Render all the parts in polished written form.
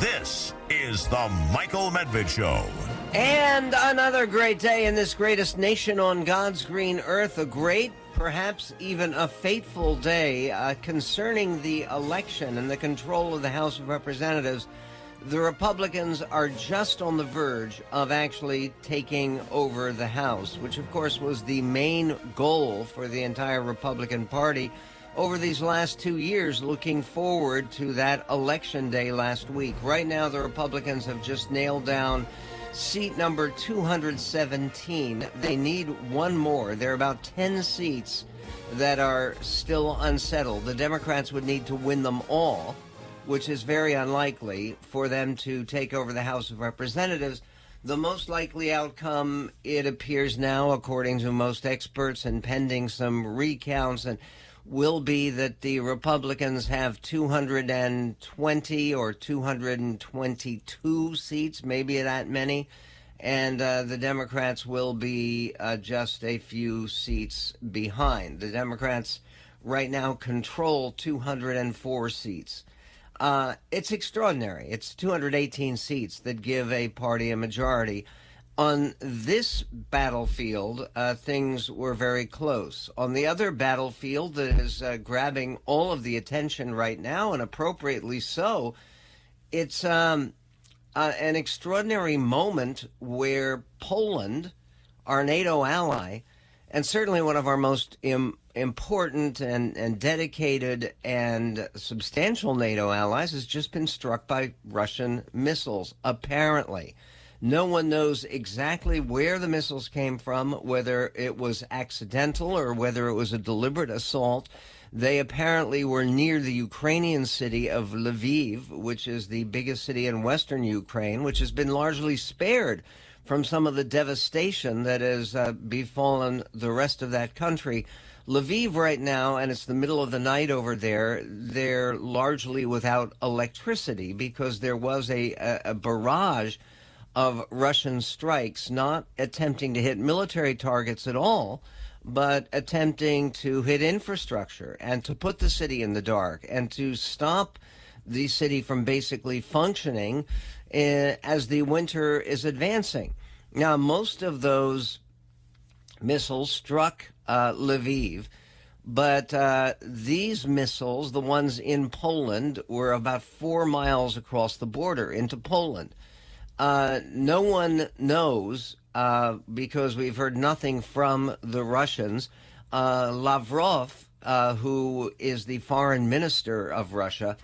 This is the Michael Medved Show. And another great day in this greatest nation on God's green earth. A great, perhaps even a fateful day concerning the election and the control of the House of Representatives. The Republicans are just on the verge of actually taking over the House, which of course was the main goal for the entire Republican Party over these last 2 years, looking forward to that election day last week. Right now, the Republicans have just nailed down seat number 217. They need one more. There are about 10 seats that are still unsettled. The Democrats would need to win them all, which is very unlikely for them to take over the House of Representatives. The most likely outcome, it appears now, according to most experts and pending some recounts, and will be that the Republicans have 220 or 222 seats, maybe that many, and the Democrats will be just a few seats behind. The Democrats right now control 204 seats. It's extraordinary. It's 218 seats that give a party a majority. On this battlefield, things were very close. On the other battlefield that is grabbing all of the attention right now, and appropriately so, it's an extraordinary moment where Poland, our NATO ally, and certainly one of our most important and dedicated and substantial NATO allies, has just been struck by Russian missiles, apparently. No one knows exactly where the missiles came from, whether it was accidental or whether it was a deliberate assault. They apparently were near the Ukrainian city of Lviv, which is the biggest city in western Ukraine, which has been largely spared from some of the devastation that has befallen the rest of that country. Lviv right now, and it's the middle of the night over there, they're largely without electricity because there was a barrage of Russian strikes, not attempting to hit military targets at all, but attempting to hit infrastructure and to put the city in the dark and to stop the city from basically functioning as the winter is advancing. Now, most of those missiles struck Lviv, but these missiles, the ones in Poland, were about 4 miles across the border into Poland. No one knows, because we've heard nothing from the Russians. Lavrov, who is the foreign minister of Russia,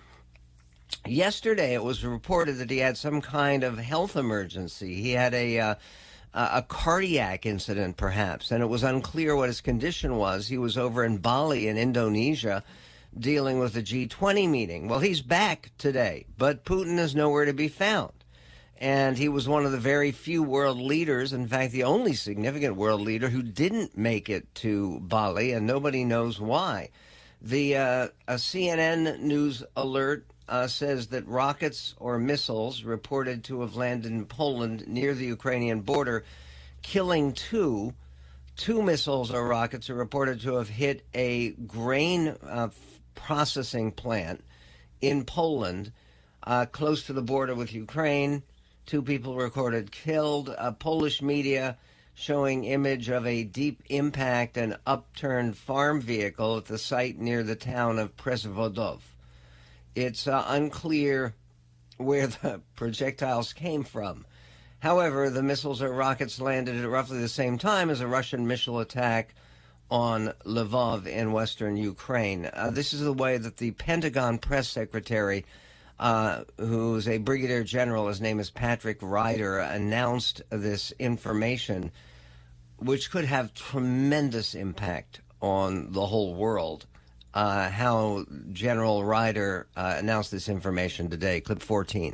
yesterday it was reported that he had some kind of health emergency. He had a cardiac incident, perhaps, and it was unclear what his condition was. He was over in Bali in Indonesia dealing with the G20 meeting. Well, he's back today, but Putin is nowhere to be found. And he was one of the very few world leaders, in fact, the only significant world leader who didn't make it to Bali, and nobody knows why. The a CNN news alert says that rockets or missiles reported to have landed in Poland near the Ukrainian border, killing two. Two missiles or rockets are reported to have hit a grain processing plant in Poland, close to the border with Ukraine. 2 people recorded killed. Polish media showing image of a deep impact and upturned farm vehicle at the site near the town of Przewodów. It's unclear where the projectiles came from. However, the missiles or rockets landed at roughly the same time as a Russian missile attack on Lvov in western Ukraine. This is the way that the Pentagon press secretary, who's a brigadier general, his name is Patrick Ryder, announced this information, which could have tremendous impact on the whole world. How General Ryder announced this information today. Clip 14.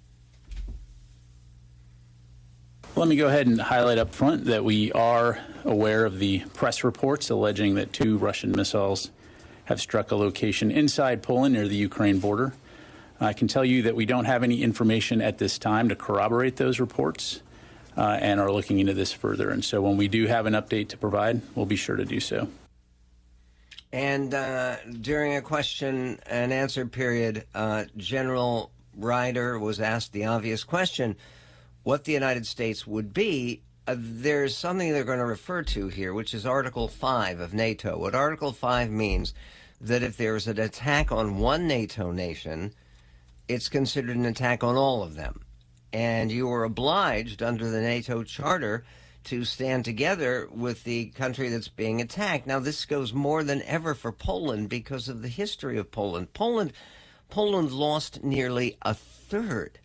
Let me go ahead and highlight up front that we are aware of the press reports alleging that 2 Russian missiles have struck a location inside Poland near the Ukraine border. I can tell you that we don't have any information at this time to corroborate those reports and are looking into this further. And so when we do have an update to provide, we'll be sure to do so. And during a question and answer period, General Ryder was asked the obvious question, what the United States would be. There's something they're going to refer to here, which is Article 5 of NATO. What Article 5 means, that if there's an attack on one NATO nation, it's considered an attack on all of them. And you are obliged under the NATO Charter to stand together with the country that's being attacked. Now, this goes more than ever for Poland because of the history of Poland. Poland lost nearly a third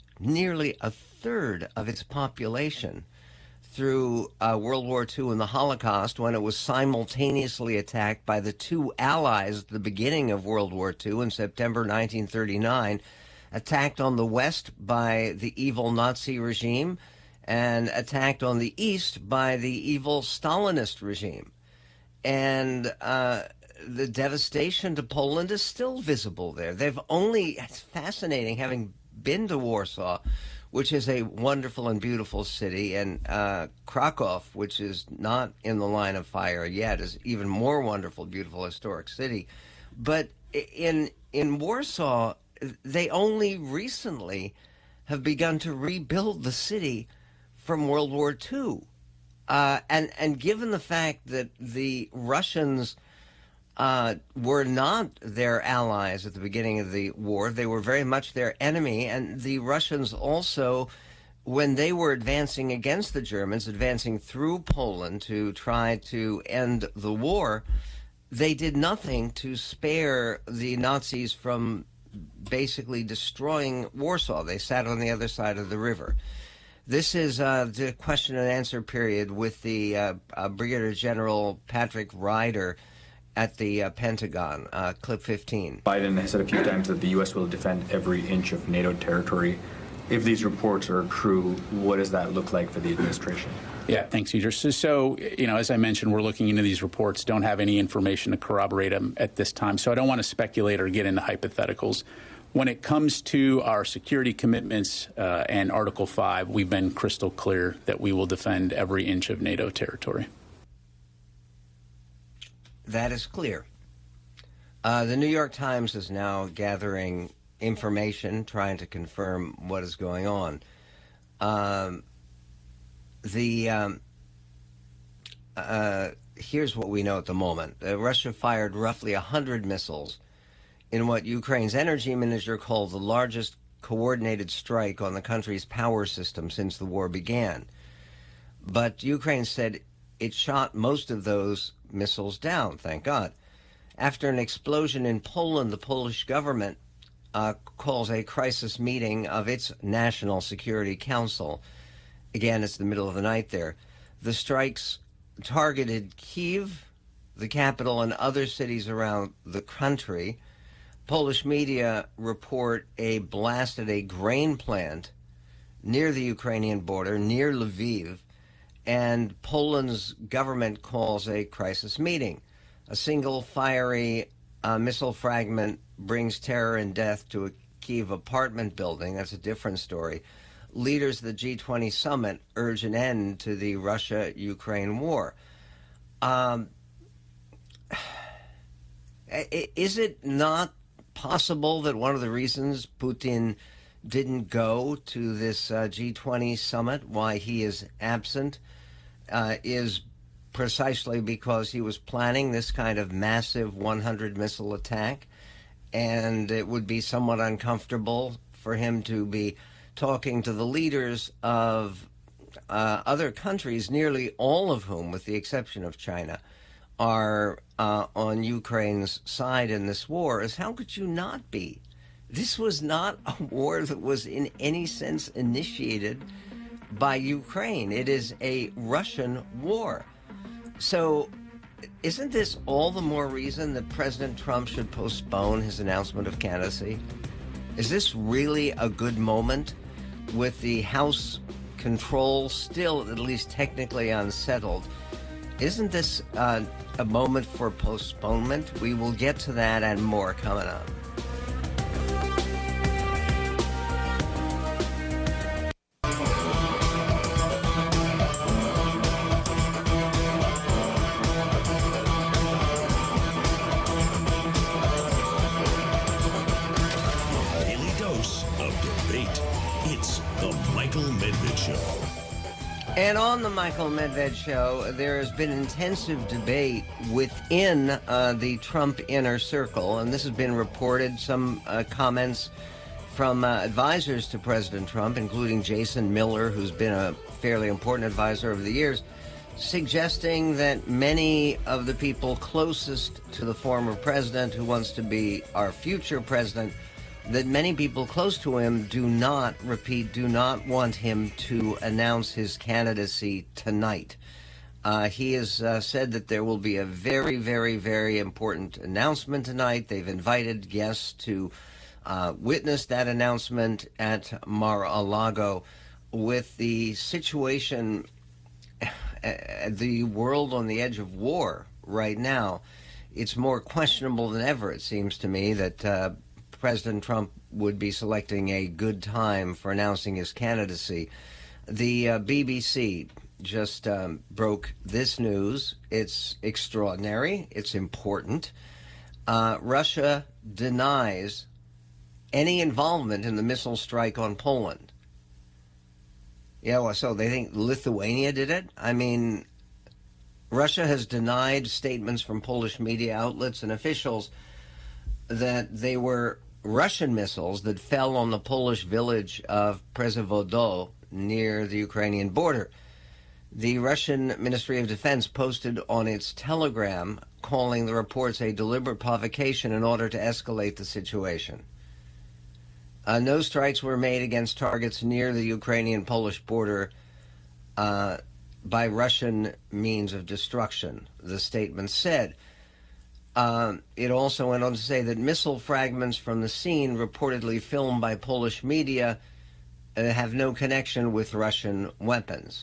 of its population through World War II and the Holocaust, when it was simultaneously attacked by the two allies at the beginning of World War II in September 1939, attacked on the west by the evil Nazi regime, and attacked on the east by the evil Stalinist regime. And the devastation to Poland is still visible there. It's fascinating, having been to Warsaw, which is a wonderful and beautiful city, and Krakow, which is not in the line of fire yet, is even more wonderful, beautiful, historic city. But in Warsaw, they only recently have begun to rebuild the city from World War II. And given the fact that the Russians were not their allies at the beginning of the war, they were very much their enemy, and the Russians also, when they were advancing against the Germans, advancing through Poland to try to end the war, they did nothing to spare the Nazis from basically destroying Warsaw. They sat on the other side of the river. This is the question and answer period with the Brigadier General Patrick Ryder at the Pentagon. Clip 15. Biden has said a few times that the U.S. will defend every inch of NATO territory. If these reports are true, what does that look like for the administration? Yeah, thanks, Idris. So, as I mentioned, we're looking into these reports, don't have any information to corroborate them at this time, so I don't want to speculate or get into hypotheticals. When it comes to our security commitments and Article 5, we've been crystal clear that we will defend every inch of NATO territory. That is clear. The New York Times is now gathering information, trying to confirm what is going on. Here's what we know at the moment. Russia fired roughly 100 missiles in what Ukraine's energy minister called the largest coordinated strike on the country's power system since the war began. But Ukraine said it shot most of those missiles down, thank God. After an explosion in Poland, the Polish government calls a crisis meeting of its National Security Council. Again, it's the middle of the night there. The strikes targeted Kyiv, the capital, and other cities around the country. Polish media report a blast at a grain plant near the Ukrainian border, near Lviv, and Poland's government calls a crisis meeting. A single fiery missile fragment brings terror and death to a Kyiv apartment building. That's a different story. Leaders of the G20 summit urge an end to the Russia-Ukraine war. Is it not possible that one of the reasons Putin didn't go to this G20 summit, why he is absent, is precisely because he was planning this kind of massive 100 missile attack, and it would be somewhat uncomfortable for him to be talking to the leaders of other countries, nearly all of whom, with the exception of China, are on Ukraine's side in this war. Is how could you not be? This was not a war that was in any sense initiated by Ukraine. It is a Russian war. So isn't this all the more reason that President Trump should postpone his announcement of candidacy? Is this really a good moment with the House control still at least technically unsettled? Isn't this a moment for postponement? We will get to that and more coming up. Daily dose of It's the Michael Medved Show. And on the Michael Medved Show, there has been intensive debate within the Trump inner circle, and this has been reported. Some comments from advisors to President Trump, including Jason Miller, who's been a fairly important advisor over the years, suggesting that many of the people closest to the former president, who wants to be our future president, that many people close to him do not want him to announce his candidacy tonight. He has said that there will be a very, very, very important announcement tonight. They've invited guests to witness that announcement at Mar-a-Lago. With the situation, the world on the edge of war right now, it's more questionable than ever, it seems to me, that President Trump would be selecting a good time for announcing his candidacy. The BBC just broke this news. It's extraordinary. It's important. Russia denies any involvement in the missile strike on Poland. Yeah, well, so they think Lithuania did it? I mean, Russia has denied statements from Polish media outlets and officials that they were Russian missiles that fell on the Polish village of Przewodów near the Ukrainian border. The Russian Ministry of Defense posted on its Telegram calling the reports a deliberate provocation in order to escalate the situation. No strikes were made against targets near the Ukrainian-Polish border by Russian means of destruction, the statement said. It also went on to say that missile fragments from the scene, reportedly filmed by Polish media, have no connection with Russian weapons.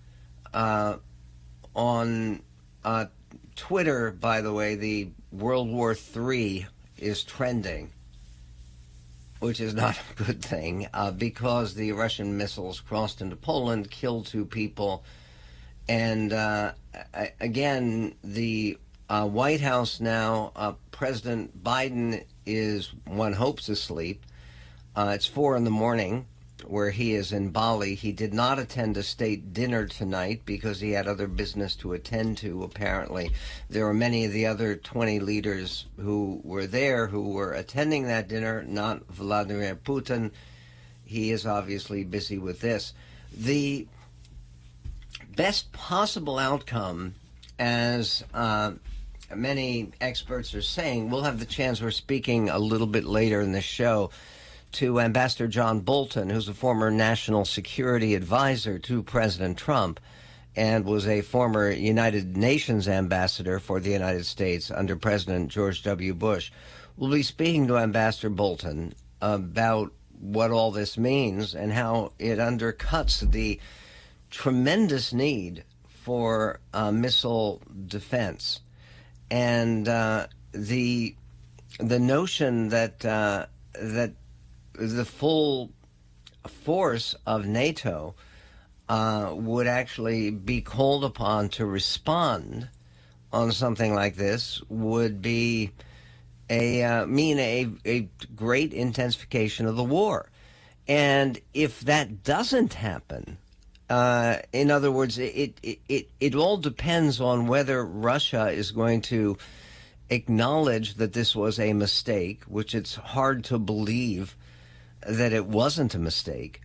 On Twitter, by the way, the World War III is trending, which is not a good thing, because the Russian missiles crossed into Poland, killed 2 people, and again, the White House now, President Biden is, one hopes, asleep. It's 4 a.m. where he is in Bali. He did not attend a state dinner tonight because he had other business to attend to, apparently. There were many of the other 20 leaders who were there who were attending that dinner, not Vladimir Putin. He is obviously busy with this. The best possible outcome, as many experts are saying, we'll have the chance, we're speaking a little bit later in the show, to Ambassador John Bolton, who's a former national security advisor to President Trump and was a former United Nations ambassador for the United States under President George W. Bush. We'll be speaking to Ambassador Bolton about what all this means and how it undercuts the tremendous need for missile defense. And the notion that that the full force of NATO would actually be called upon to respond on something like this would be mean a great intensification of the war. And if that doesn't happen, in other words, it all depends on whether Russia is going to acknowledge that this was a mistake, which it's hard to believe that it wasn't a mistake.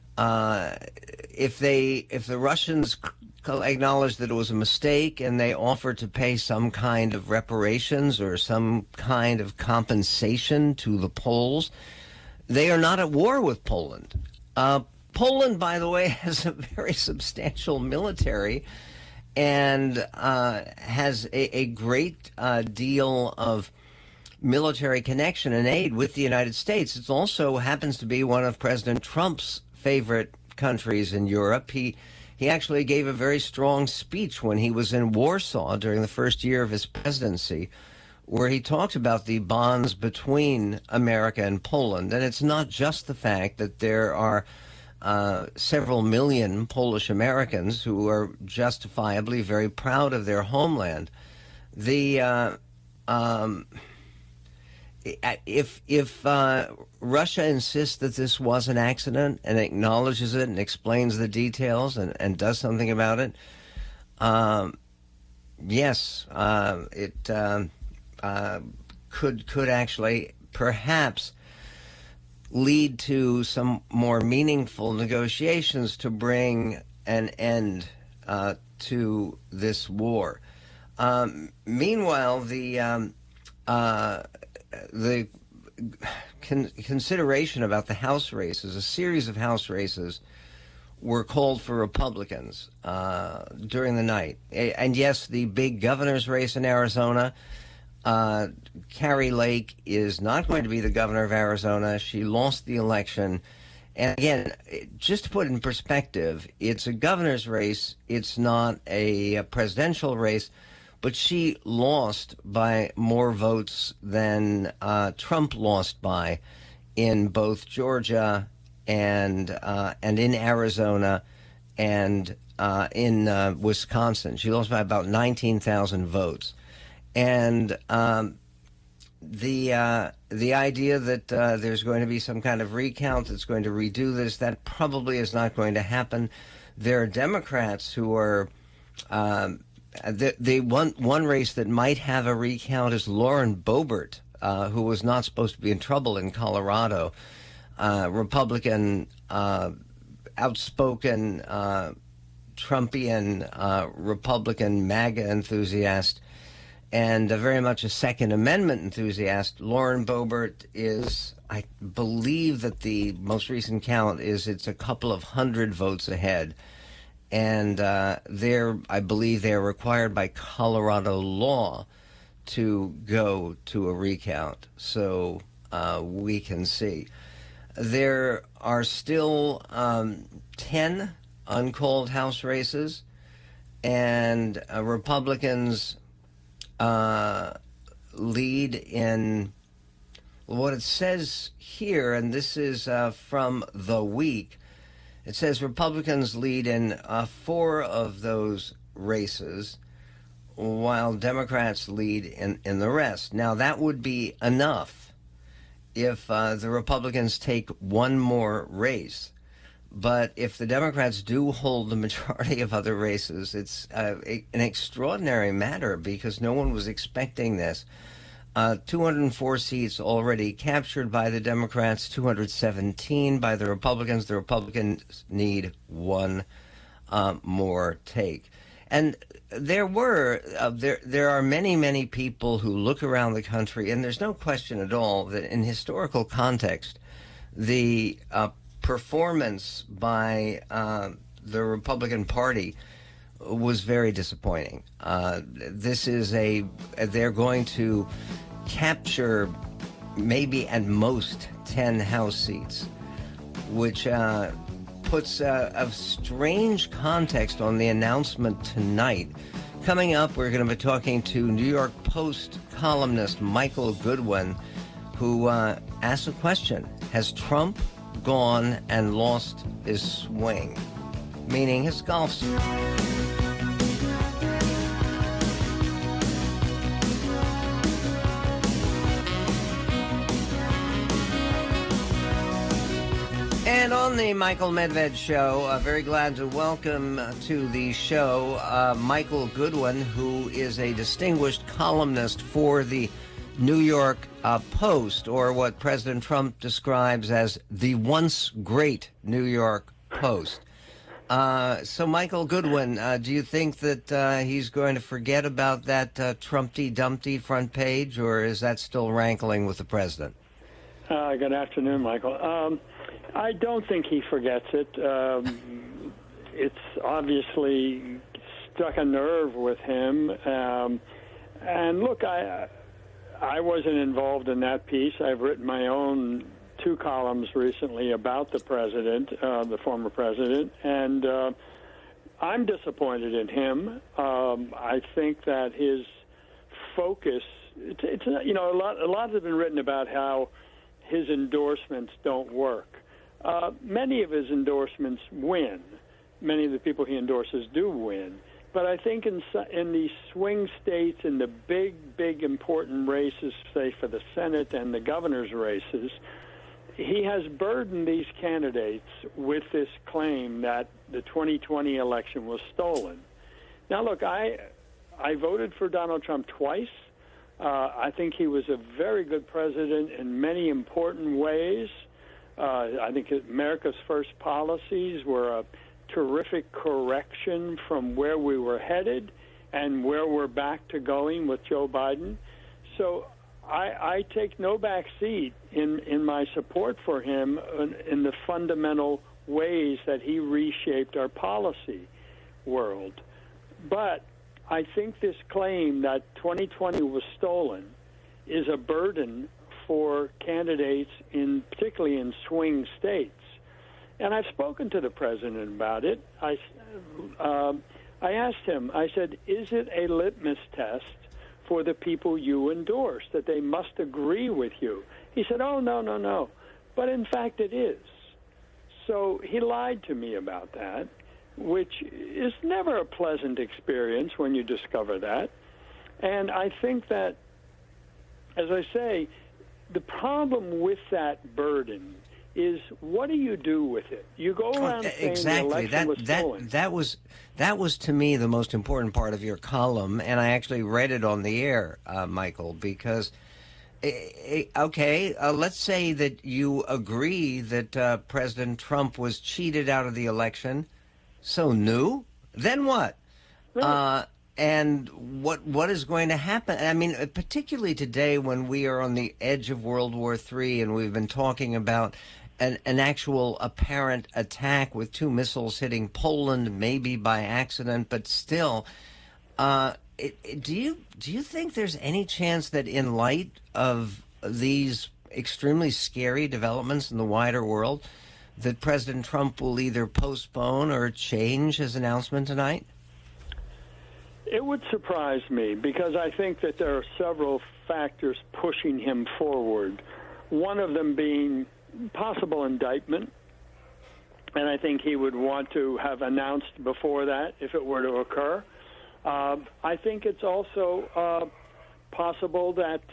If the Russians acknowledge that it was a mistake and they offer to pay some kind of reparations or some kind of compensation to the Poles, they are not at war with Poland. Poland, by the way, has a very substantial military and has a great deal of military connection and aid with the United States. It also happens to be one of President Trump's favorite countries in Europe. He actually gave a very strong speech when he was in Warsaw during the first year of his presidency, where he talked about the bonds between America and Poland. And it's not just the fact that there are several million Polish Americans who are justifiably very proud of their homeland. if Russia insists that this was an accident and acknowledges it and explains the details and does something about it, yes, it could actually perhaps lead to some more meaningful negotiations to bring an end to this war. Meanwhile, the consideration about the House races, a series of House races, were called for Republicans during the night. And yes, the big governor's race in Arizona, Carrie Lake is not going to be the governor of Arizona. She lost the election. And again, just to put it in perspective, it's a governor's race. It's not a presidential race. But she lost by more votes than Trump lost by in both Georgia and in Arizona and in Wisconsin. She lost by about 19,000 votes. And the idea that there's going to be some kind of recount that's going to redo this, that probably is not going to happen. There are Democrats who are the one race that might have a recount is Lauren Boebert, who was not supposed to be in trouble in Colorado, Republican, outspoken Trumpian Republican MAGA enthusiast, and very much a Second Amendment enthusiast. Lauren Boebert is, I believe that the most recent count is it's a couple of hundred votes ahead. And I believe they're required by Colorado law to go to a recount. So we can see. There are still 10 uncalled House races, and Republicans lead in what it says here, and this is from The Week. It says Republicans lead in 4 of those races, while Democrats lead in the rest. Now, that would be enough if the Republicans take one more race. But if the Democrats do hold the majority of other races, it's an extraordinary matter because no one was expecting this. 204 seats already captured by the Democrats, 217 by the Republicans. The Republicans need one more take. And there are many people who look around the country, and there's no question at all that in historical context, the performance by the Republican Party was very disappointing. They're going to capture maybe at most 10 House seats, which puts a strange context on the announcement tonight. Coming up, we're going to be talking to New York Post columnist Michael Goodwin, who asked a question: has Trump gone and lost his swing? Meaning his golf swing. And on the Michael Medved Show, very glad to welcome to the show Michael Goodwin, who is a distinguished columnist for the New York Post, or what President Trump describes as the once great New York Post. So, Michael Goodwin, do you think that he's going to forget about that Trumpty-Dumpty front page, or is that still rankling with the president? Good afternoon, Michael. I don't think he forgets it. It's obviously struck a nerve with him. And look, I wasn't involved in that piece. I've written my own 2 columns recently about the president, the former president, and I'm disappointed in him. I think that his focus, it's a lot has been written about how his endorsements don't work. Many of his endorsements win. Many of the people he endorses do win. But I think in these swing states, in the big important races, say for the Senate and the governor's races, he has burdened these candidates with this claim that the 2020 election was stolen. Now, look, I voted for Donald Trump twice. I think he was a very good president in many important ways. I think America's First policies were a terrific correction from where we were headed and where we're back to going with Joe Biden. So I take no back seat in my support for him in the fundamental ways that he reshaped our policy world. But I think this claim that 2020 was stolen is a burden for candidates, particularly in swing states. And I've spoken to the president about it. I asked him, I said, is it a litmus test for the people you endorse, that they must agree with you? He said, oh, no. But in fact, it is. So he lied to me about that, which is never a pleasant experience when you discover that. And I think that, as I say, the problem with that burden is, what do you do with it? You go around saying exactly. the election was stolen. That was to me the most important part of your column, and I actually read it on the air, Michael, because let's say that you agree that President Trump was cheated out of the election. So new? Then what? Right. And what is going to happen? I mean, particularly today when we are on the edge of World War III and we've been talking about an actual apparent attack with 2 missiles hitting Poland, maybe by accident, but still, do you think there's any chance that in light of these extremely scary developments in the wider world, that President Trump will either postpone or change his announcement tonight? It would surprise me, because I think that there are several factors pushing him forward. One of them being possible indictment, and I think he would want to have announced before that if it were to occur. I think it's also possible that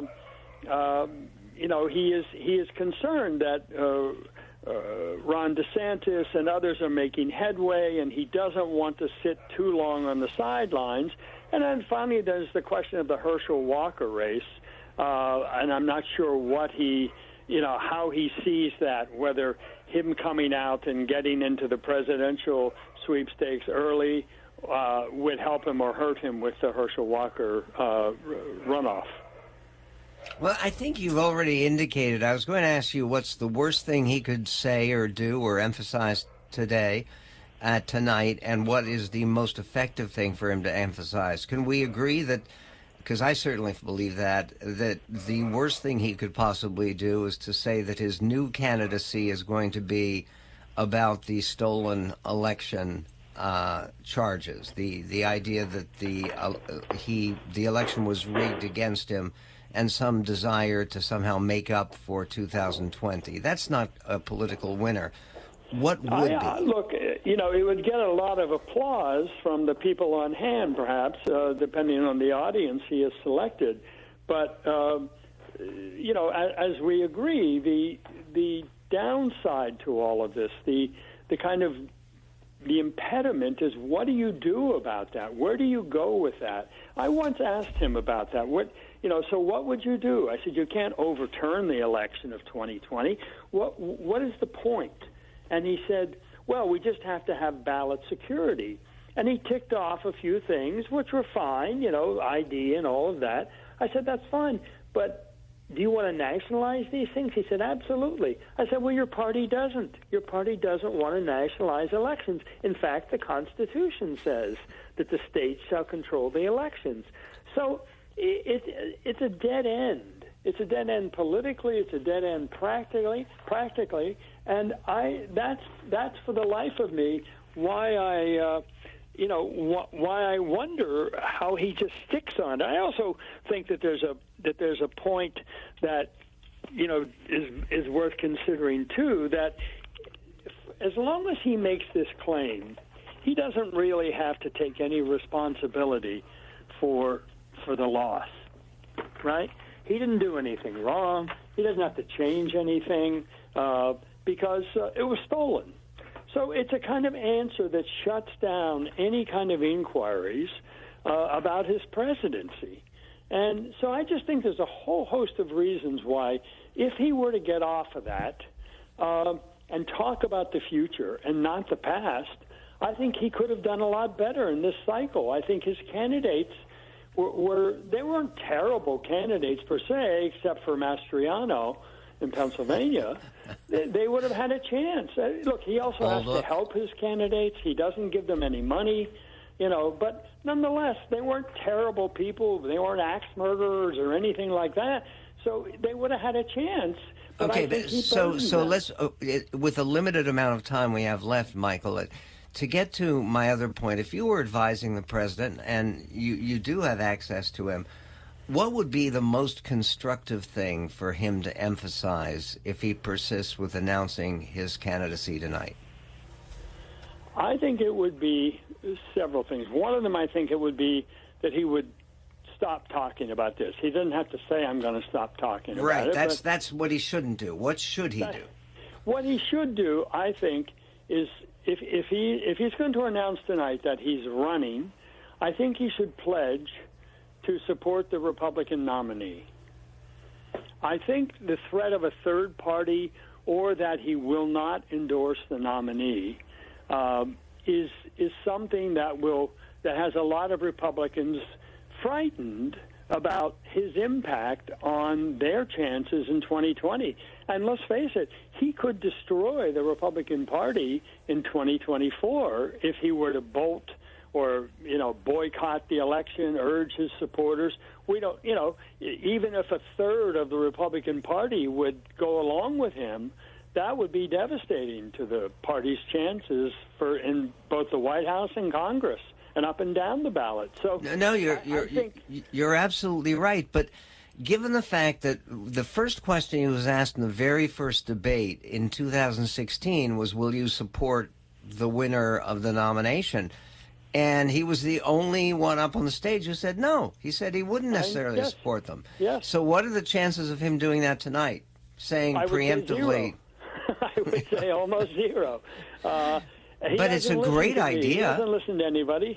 he is concerned that Ron DeSantis and others are making headway, and he doesn't want to sit too long on the sidelines. And then finally, there's the question of the Herschel Walker race, and I'm not sure what how he sees that, whether him coming out and getting into the presidential sweepstakes early would help him or hurt him with the Herschel Walker runoff. Well, I think you've already indicated. I was going to ask you what's the worst thing he could say or do or emphasize tonight, and what is the most effective thing for him to emphasize? Can we agree that, because I certainly believe that the worst thing he could possibly do is to say that his new candidacy is going to be about the stolen election charges, the idea that the election was rigged against him, and some desire to somehow make up for 2020. That's not a political winner. What would be? Look, it would get a lot of applause from the people on hand, perhaps, depending on the audience he has selected. But, as we agree, the downside to all of this, the kind of the impediment is, what do you do about that? Where do you go with that? I once asked him about that. So what would you do? I said, you can't overturn the election of 2020. What is the point? And he said, well, we just have to have ballot security. And he ticked off a few things, which were fine, ID and all of that. I said, that's fine, but do you want to nationalize these things? He said, absolutely. I said, well, your party doesn't. Your party doesn't want to nationalize elections. In fact, the Constitution says that the states shall control the elections. So it's a dead end. It's a dead end politically. It's a dead end practically. And that's for the life of me why I wonder how he just sticks on it. I also think that there's a point that is worth considering too, that as long as he makes this claim, he doesn't really have to take any responsibility for the loss, right? He didn't do anything wrong. He doesn't have to change anything because it was stolen. So it's a kind of answer that shuts down any kind of inquiries about his presidency. And so I just think there's a whole host of reasons why, if he were to get off of that and talk about the future and not the past, I think he could have done a lot better in this cycle. I think his candidates they weren't terrible candidates per se, except for Mastriano in Pennsylvania. They would have had a chance. Look, he also has to help his candidates. He doesn't give them any money, but nonetheless, they weren't terrible people. They weren't axe murderers or anything like that. So they would have had a chance. But okay, so let's, with a limited amount of time we have left, Michael, to get to my other point, if you were advising the president and you do have access to him, what would be the most constructive thing for him to emphasize if he persists with announcing his candidacy tonight? I think it would be several things. One of them, I think it would be that he would stop talking about this. He doesn't have to say, I'm going to stop talking about it. Right, that's what he shouldn't do. What should he do? What he should do, I think, is if he's going to announce tonight that he's running, I think he should pledge to support the Republican nominee. I think the threat of a third party or that he will not endorse the nominee is something that has a lot of Republicans frightened about his impact on their chances in 2020. And let's face it, he could destroy the Republican Party in 2024 if he were to bolt or, boycott the election, urge his supporters. We don't, even if a third of the Republican Party would go along with him, that would be devastating to the party's chances in both the White House and Congress and up and down the ballot. So no, you're absolutely right. But given the fact that the first question he was asked in the very first debate in 2016 was, will you support the winner of the nomination? And he was the only one up on the stage who said no. He said he wouldn't necessarily support them. Yes. So what are the chances of him doing that tonight? Saying preemptively... I would say almost zero. But it's a great idea. He doesn't listen to anybody.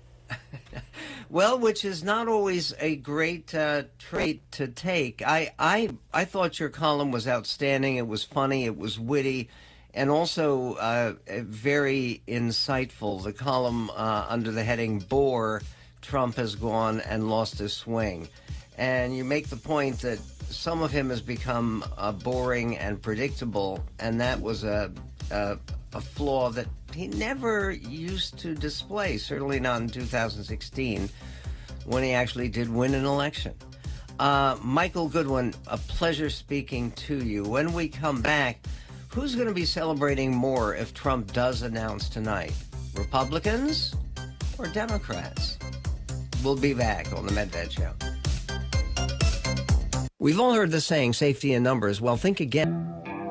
Well, which is not always a great trait to take. I thought your column was outstanding. It was funny. It was witty. And also very insightful. The column under the heading Bore, Trump has gone and lost his swing. And you make the point that some of him has become boring and predictable, and that was a flaw that he never used to display, certainly not in 2016, when he actually did win an election. Michael Goodwin, a pleasure speaking to you. When we come back, who's going to be celebrating more if Trump does announce tonight? Republicans or Democrats? We'll be back on the Medved Show. We've all heard the saying, safety in numbers. Well, think again.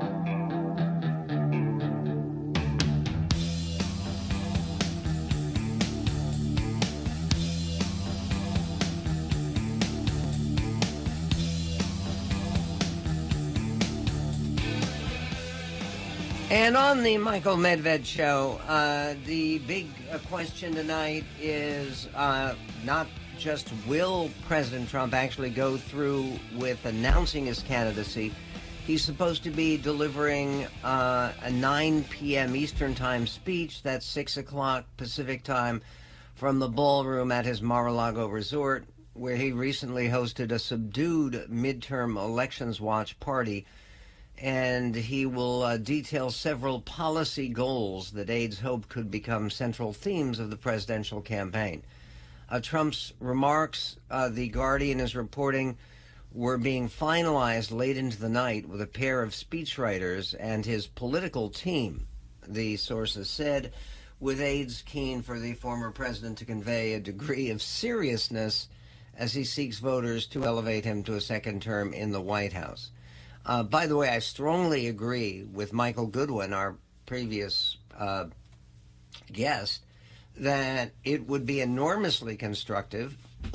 And on the Michael Medved Show, the big question tonight is not just will President Trump actually go through with announcing his candidacy. He's supposed to be delivering a 9 p.m. Eastern Time speech. That's 6 o'clock Pacific Time from the ballroom at his Mar-a-Lago resort, where he recently hosted a subdued midterm elections watch party. And he will detail several policy goals that aides hope could become central themes of the presidential campaign. Trump's remarks, The Guardian is reporting, were being finalized late into the night with a pair of speechwriters and his political team, the sources said, with aides keen for the former president to convey a degree of seriousness as he seeks voters to elevate him to a second term in the White House. By the way, I strongly agree with Michael Goodwin, our previous guest, that it would be enormously constructive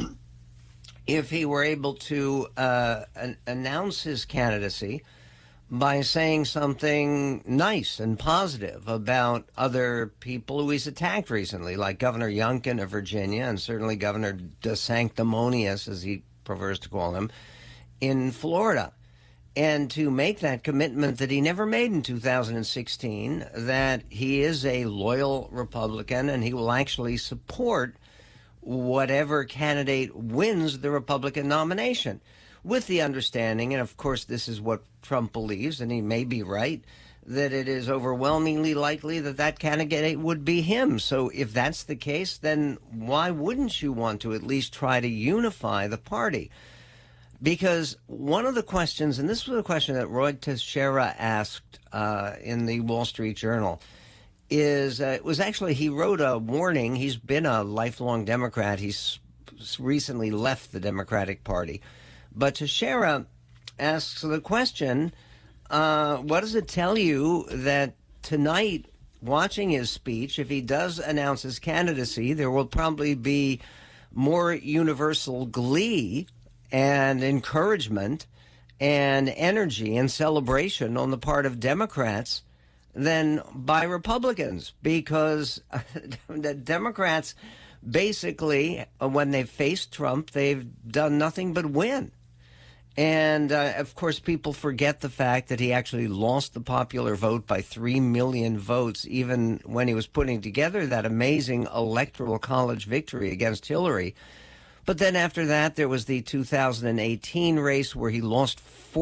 if he were able to announce his candidacy by saying something nice and positive about other people who he's attacked recently, like Governor Youngkin of Virginia and certainly Governor DeSanctimonious, as he prefers to call him, in Florida. And to make that commitment that he never made in 2016, that he is a loyal Republican and he will actually support whatever candidate wins the Republican nomination, with the understanding, and of course this is what Trump believes, and he may be right, that it is overwhelmingly likely that that candidate would be him. So if that's the case, then why wouldn't you want to at least try to unify the party? Because one of the questions, and this was a question that Roy Teixeira asked in the Wall Street Journal, is it was actually, he wrote a warning. He's been a lifelong Democrat. He's recently left the Democratic Party. But Teixeira asks the question, what does it tell you that tonight, watching his speech, if he does announce his candidacy, there will probably be more universal glee and encouragement and energy and celebration on the part of Democrats than by Republicans, because the Democrats basically, when they've faced Trump, they've done nothing but win. And, of course, people forget the fact that he actually lost the popular vote by 3 million votes, even when he was putting together that amazing electoral college victory against Hillary. But then after that, there was the 2018 race where he lost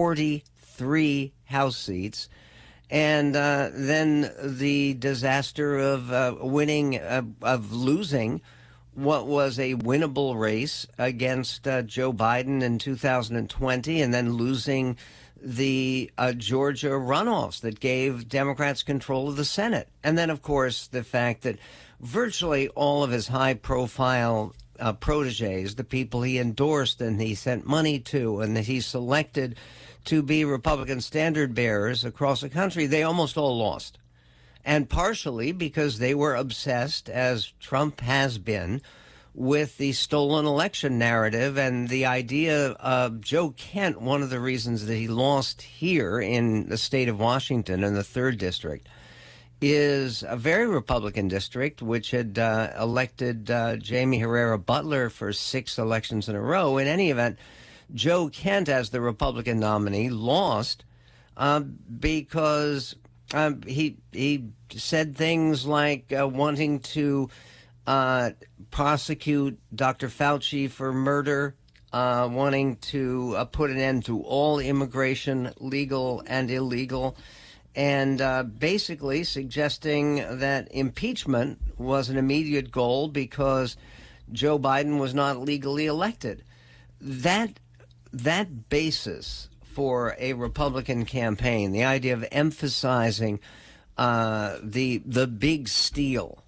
43 House seats. And then the disaster of losing what was a winnable race against Joe Biden in 2020, and then losing the Georgia runoffs that gave Democrats control of the Senate. And then, of course, the fact that virtually all of his high-profile proteges, the people he endorsed and he sent money to and that he selected to be Republican standard bearers across the country, they almost all lost. And partially because they were obsessed, as Trump has been, with the stolen election narrative and the idea of Joe Kent. One of the reasons that he lost here in the state of Washington in the 3rd District is a very Republican district, which had elected Jamie Herrera Butler for 6 elections in a row. In any event, Joe Kent, as the Republican nominee, lost because he said things like wanting to prosecute Dr. Fauci for murder, wanting to put an end to all immigration, legal and illegal, and basically suggesting that impeachment was an immediate goal because Joe Biden was not legally elected. That basis for a Republican campaign, the idea of emphasizing the big steal,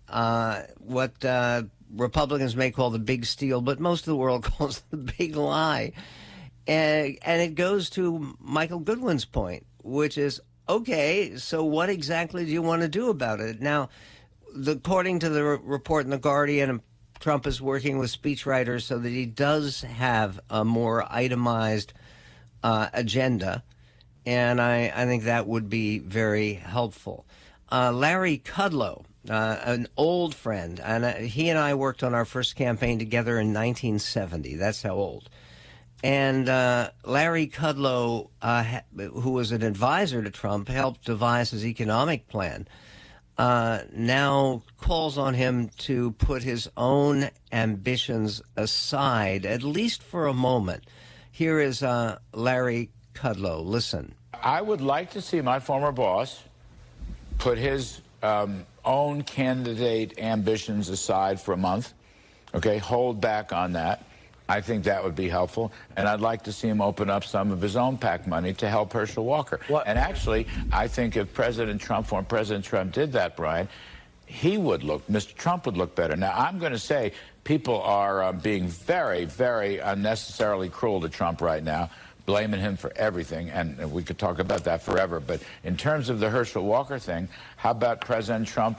what Republicans may call the big steal, but most of the world calls the big lie. And it goes to Michael Goodwin's point, which is, okay, so what exactly do you want to do about it? Now, according to the report in The Guardian, Trump is working with speechwriters so that he does have a more itemized agenda, and I think that would be very helpful. Larry Kudlow, an old friend, and he and I worked on our first campaign together in 1970. That's how old. And Larry Kudlow, who was an advisor to Trump, helped devise his economic plan, now calls on him to put his own ambitions aside, at least for a moment. Here is Larry Kudlow. Listen. I would like to see my former boss put his own candidate ambitions aside for a month, okay, hold back on that. I think that would be helpful. And I'd like to see him open up some of his own PAC money to help Herschel Walker. What? And actually, I think if former President Trump did that, Brian, Mr. Trump would look better. Now, I'm going to say people are being very, very unnecessarily cruel to Trump right now, blaming him for everything, and we could talk about that forever. But in terms of the Herschel Walker thing, how about President Trump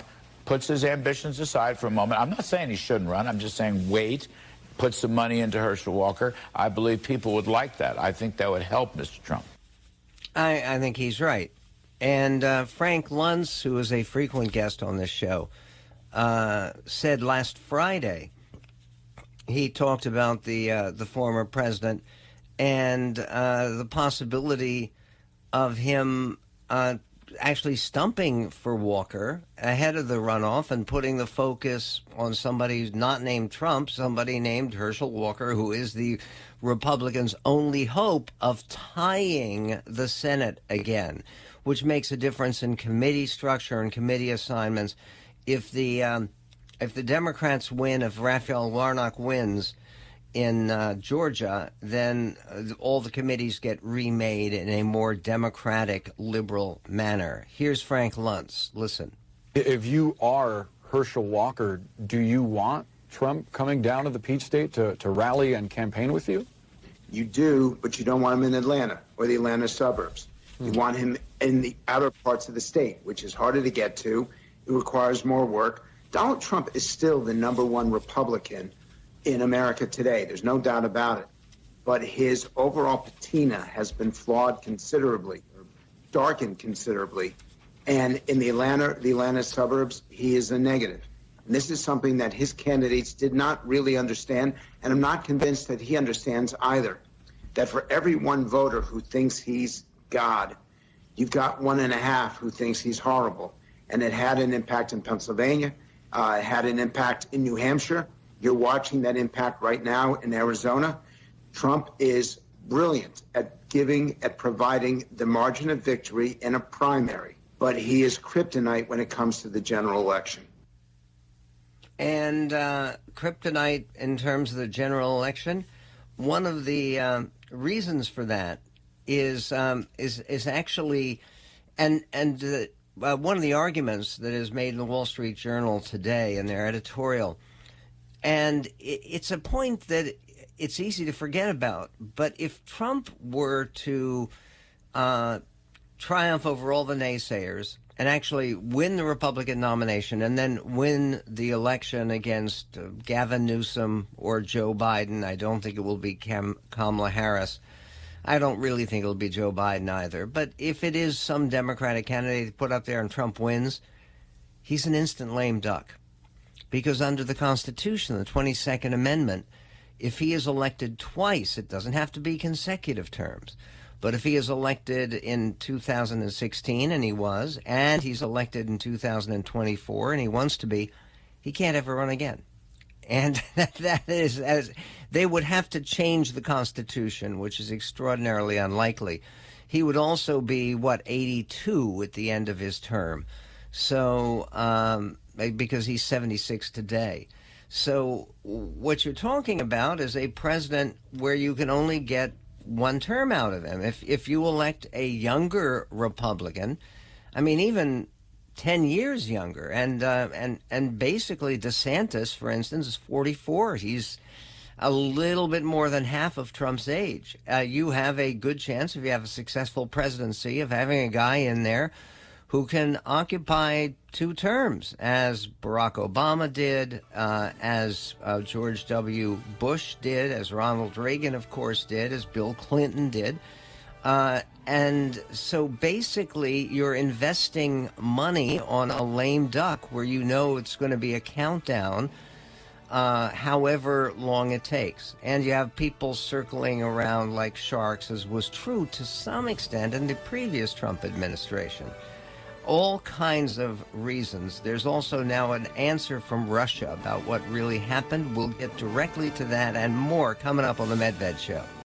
puts his ambitions aside for a moment. I'm not saying he shouldn't run. I'm just saying wait, put some money into Herschel Walker. I believe people would like that. I think that would help Mr. Trump. I think he's right. And Frank Luntz, who is a frequent guest on this show, said last Friday, he talked about the former president and the possibility of him actually stumping for Walker ahead of the runoff and putting the focus on somebody who's not named Trump, somebody named Herschel Walker, who is the Republicans' only hope of tying the Senate again, which makes a difference in committee structure and committee assignments. If the Democrats win, if Raphael Warnock wins in Georgia, then all the committees get remade in a more democratic, liberal manner. Here's Frank Luntz. Listen. If you are Herschel Walker, do you want Trump coming down to the Peach State to rally and campaign with you? You do, but you don't want him in Atlanta or the Atlanta suburbs. You want him in the outer parts of the state, which is harder to get to. It requires more work. Donald Trump is still the #1 Republican in America today. There's no doubt about it. But his overall patina has been flawed considerably, or darkened considerably. And in the Atlanta suburbs, he is a negative. And this is something that his candidates did not really understand, and I'm not convinced that he understands either. That for every one voter who thinks he's God, you've got 1.5 who thinks he's horrible. And it had an impact in Pennsylvania. It had an impact in New Hampshire. You're watching that impact right now in Arizona. Trump is brilliant at providing the margin of victory in a primary, but he is kryptonite when it comes to the general election. And kryptonite in terms of the general election, one of the reasons for that is actually, and one of the arguments that is made in the Wall Street Journal today in their editorial, and it's a point that it's easy to forget about. But if Trump were to triumph over all the naysayers and actually win the Republican nomination and then win the election against Gavin Newsom or Joe Biden, I don't think it will be Kamala Harris. I don't really think it'll be Joe Biden either. But if it is some Democratic candidate put up there and Trump wins, he's an instant lame duck. Because under the Constitution, the 22nd Amendment, if he is elected twice, it doesn't have to be consecutive terms. But if he is elected in 2016, and he was, and he's elected in 2024, and he wants to be, he can't ever run again. And that is, as they would have to change the Constitution, which is extraordinarily unlikely. He would also be, 82 at the end of his term. So, because he's 76 today. So what you're talking about is a president where you can only get one term out of him. If you elect a younger Republican, I mean, even 10 years younger, and basically DeSantis, for instance, is 44. He's a little bit more than half of Trump's age. You have a good chance, if you have a successful presidency, of having a guy in there who can occupy 2 terms, as Barack Obama did, as George W. Bush did, as Ronald Reagan, of course, did, as Bill Clinton did. And so basically you're investing money on a lame duck where you know it's going to be a countdown, however long it takes. And you have people circling around like sharks, as was true to some extent in the previous Trump administration. All kinds of reasons. There's also now an answer from Russia about what really happened. We'll get directly to that and more coming up on the Medved Show.